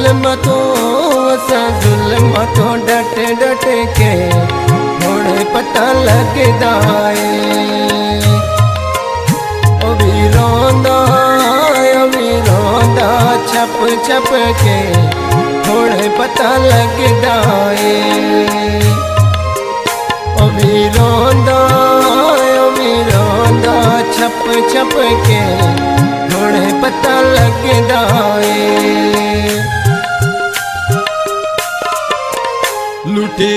जुल्म तो डट डट के हुण पता लगदा है। ओ भी रोंदा छप छप के हुण पता लगदा है। ओ भी रोंदा छप छप के हुण पता लगदा है। लुटी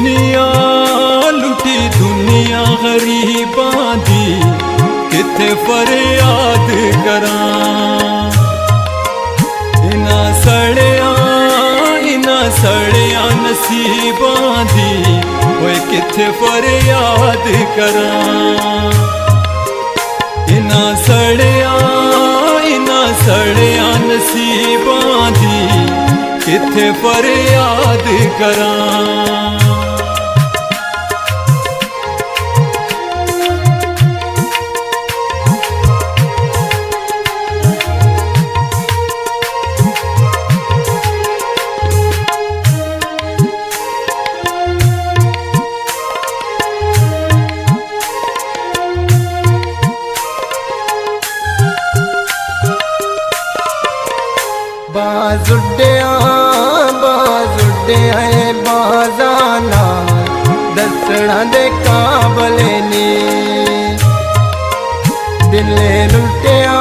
दुनिया गरीबां दी किथे फरियाद करां। इना सड़िया नसीबां दी ओए किथे फरियाद करां। इना सड़िया नसीबां दी किथे फरियाद करां। बाजुड्डिया बाजाना दसना दे काबल नी। दिले लुटिया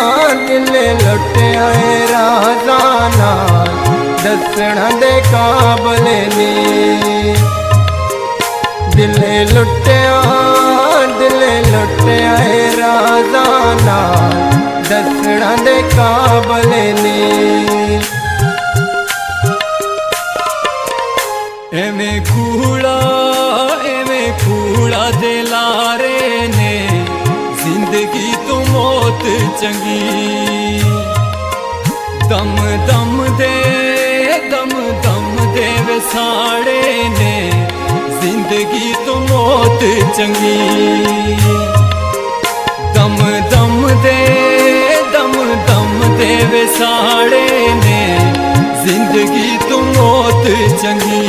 राजाना दसना दे काबल नी। दिले लुटिया राजाना दसना दे काबल नी। एवें कूड़ा दे लारे ने जिंदगी तो मौत चंगी। दम दम दे वसाड़े ने जिंदगी तो मौत चंगी। दम दे वसाड़े ने जिंदगी तो मौत चंगी।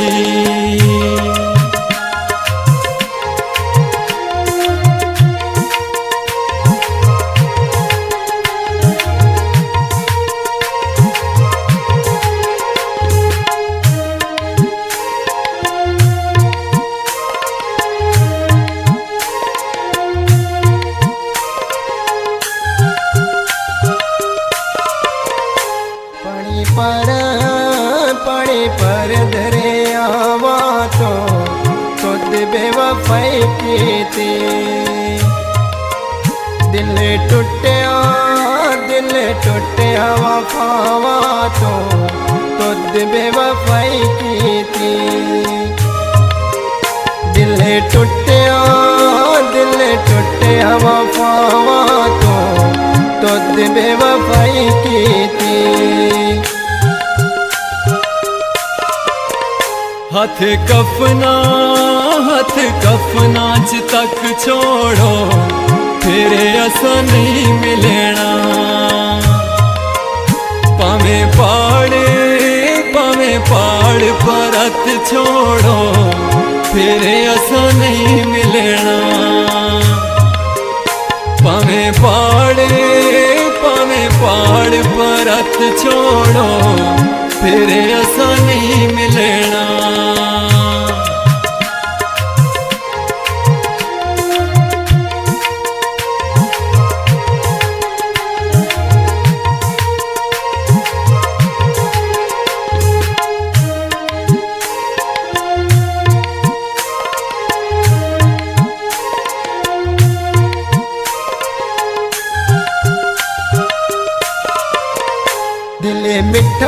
पर धरे आवा तो खुद बेवफाई की थी। दिल टूटिया वफावा तो खुद बेवफाई की थी। दिल टूटिया वफावा तो खुद बेवफाई की थी। हाथ कफना च तक छोड़ो फिर असा नहीं मिलना। पावे पहाड़ परत छोड़ो फिर असा नहीं मिलना। पावे पहाड़ परत छोड़ो फिर असा नहीं मिलना। दिले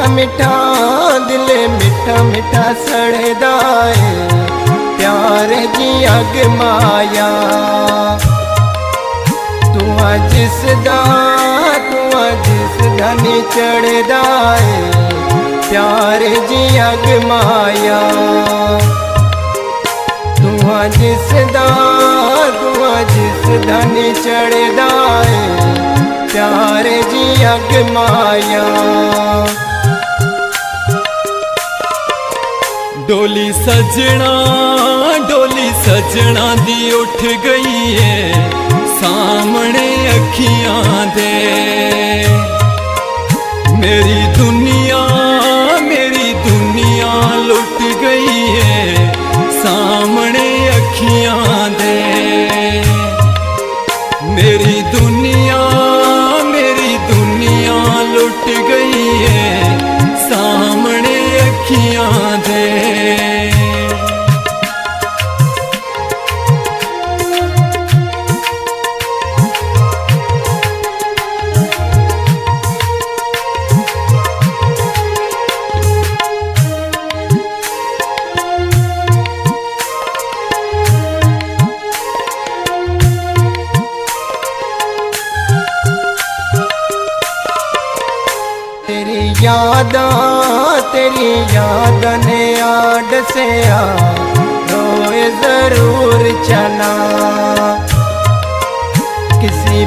मिठा मिठा सड़दा है प्यार की अग माया। तू जिसदा नी चढ़दा है प्यार की अग माया। तू जिसदा नी चढ़दा है प्यार की अग माया। डोली सजना दी उठ गई है सामने अखियां दे। मेरी दुनिया लुट गई है सामने अखियां दे। मेरी दुनिया लुट गई है सामने अखियां दे। तेरी याद ने आड़ से रोए जरूर चला। किसी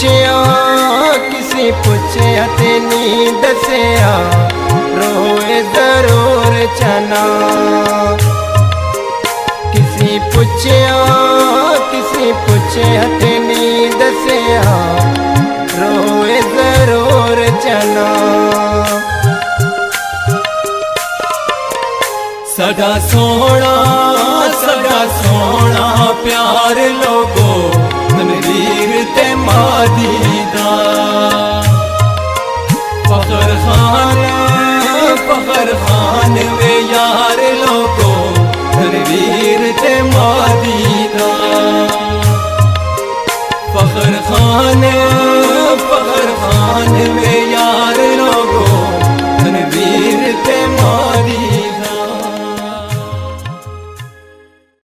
पूछया ते नींद से रोए जरूर चला। किसी पूछया ते नींद से रोए जरूर चला। सदा सोना प्यार लोगो तनवीर ते मादी दा।